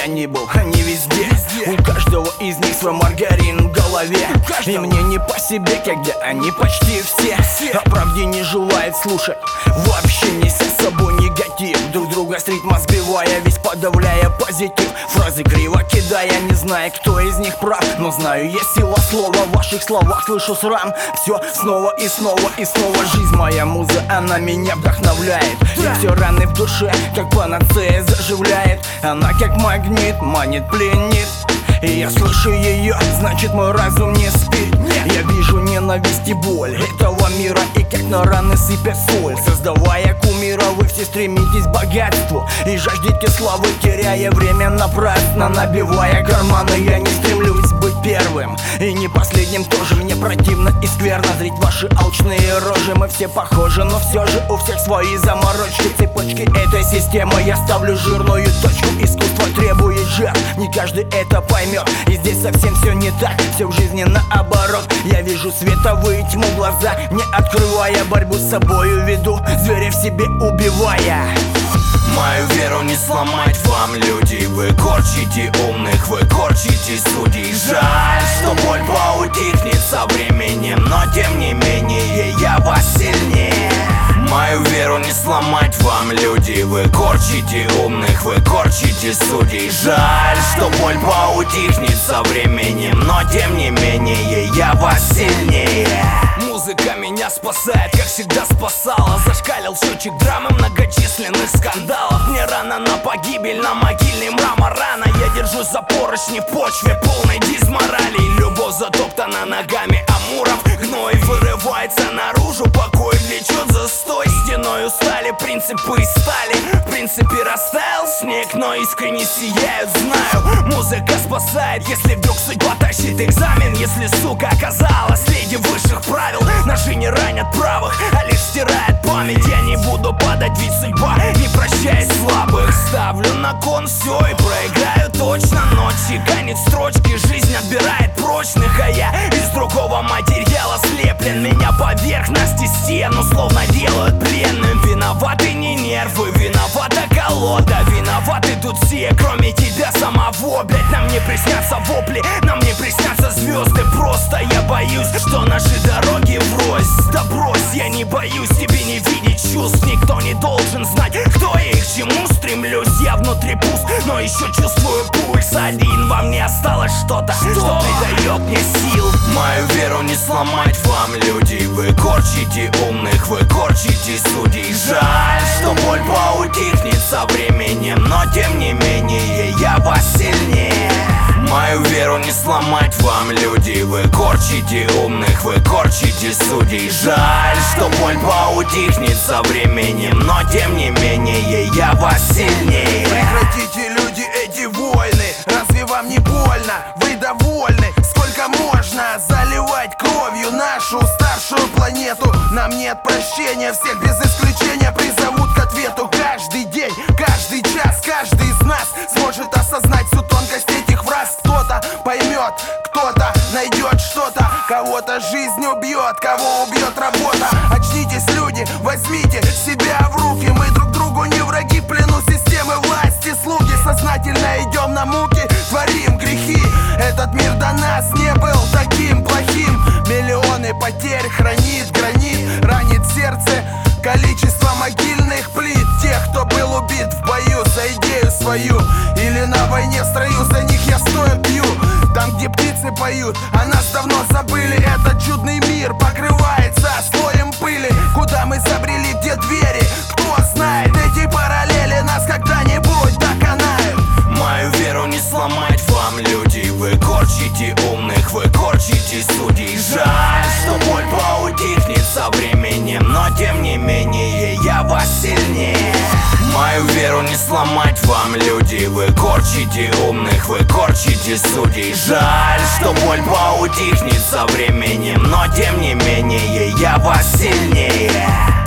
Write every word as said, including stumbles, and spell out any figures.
я ни был, они везде. У каждого из них свой маргарин в голове. И мне не по себе, когда они почти все о правде не желают слушать. Вообще неся с собой негатив, друг друга с ритма сбивая, весь подавляя позитив. Фразы криво кидая, не зная, кто из них прав. Но знаю, есть сила слова, в ваших словах слышу срам. Все снова и снова и снова. Жизнь моя муза, она меня вдохновляет. И все раны в душе, как панацея, заживляет. Она как магнит, манит, пленит. И я слышу ее, значит мой разум не спит. Я вижу ненависть и боль этого мира, и как на раны сыпят соль. Создавая кумира, вы все стремитесь к богатству и жаждете славы, теряя время напрасно, набивая карманы. Я не стремлюсь быть первым и не последним тоже. Мне противно и скверно зрить ваши алчные рожи. Мы все похожи, но все же у всех свои заморочки. Цепочки этой системы я ставлю жирную точку. Искусство требует жертв, не каждый это поймет. И здесь совсем все не так, все в жизни наоборот. Я вижу световую тьму, глаза не открывая, борьбу с собою веду, зверя в себе убивая. Мою веру не сломать вам, люди. Вы корчите умных, вы корчите судей. Жаль, что боль поутихнет со временем, но тем не менее я вас сильнее. Мою веру не сломать вам, люди. Вы корчите умных, вы корчите судей. Жаль, что боль поутихнет со временем, но тем не менее я вас сильнее. Музыка меня спасает, как всегда спасала. Зашкалил счетчик драмы многочисленных скандалов. Мне рано на погибель, на могильный мрамор рано. Я держусь за поручни в почве полной дизморали. Любовь затоптана ногами амуров. Гной вырывается наружу, покой влечет застой. Стеной устали, принципы из стали. В принципе растаял снег, но искренне сияют. Знаю, музыка спасает, если вдруг судьба тащит экзамен. Если сука оказалась среди высших правил, ножи не ранят правых, а лишь стирает память. Я не буду падать, ведь судьба не прощает слабых. Ставлю на кон все и проиграю точно. Ночь чеканит строчки, жизнь отбирает прочных. А я из другого материала слеплен. Меня поверхности стену словно делают пленным. Виноваты не нервы, виновата колода. Виноваты тут все, кроме тебя самого. Блять, нам не приснятся вопли, нам не приснятся звезды. Просто я боюсь, что наши дороги врозь. Да брось, я не боюсь, тебе не видеть чувств. Никто не должен знать, кто я и к чему стремлюсь. Я внутри пуст, но еще чувствую пульс. Один во мне осталось что-то, что, что придает мне сил. Мою веру не сломать вам, люди. Вы корчите умных, вы корчите судей. Жаль, что боль поутихнет со временем, но тем не менее я вас сильнее. Мою веру не сломать вам, люди. Вы корчите умных, вы корчите судей. Жаль, что боль поутихнет со временем, но тем не менее я вас сильнее. Прекратите, люди, эти войны. Разве вам не больно? Вы довольны? Сколько можно заливать кровью нашу старшую планету? Нам нет прощения, всех без исключения призовут к ответу. Каждый день, каждый час, каждый из нас сможет осознать всю тонкость этих фраз. Кто-то поймет, кто-то найдет что-то. Кого-то жизнь убьет, кого убьет работа. Очнитесь, люди, возьмите себя в руки. Мы друг другу не враги, в плену системы власти. Слуги, сознательно идем на муки, творим грехи. Этот мир до нас не был таким плохим. Миллионы потерь хранит гранит, ранит сердце количество могильных плит. Тех, кто был убит в бою за идею свою, или на войне в строю, за них я стоя пью. Там, где птицы поют, а нас давно забыли. Этот чудный мир покрывается слоем пыли. Куда мы забрели, где двери, кто знает. Эти параллели нас когда-нибудь доконают. Мою веру не сломать вам, люди. Вы корчите умных, вы корчите судей. Жаль, что боль поутихнет со временем, но тем не менее я вас сильнее. Мою веру не сломать вам, люди. Вы корчите умных, вы корчите судей. Жаль, что боль поутихнет со временем, но тем не менее я вас сильнее.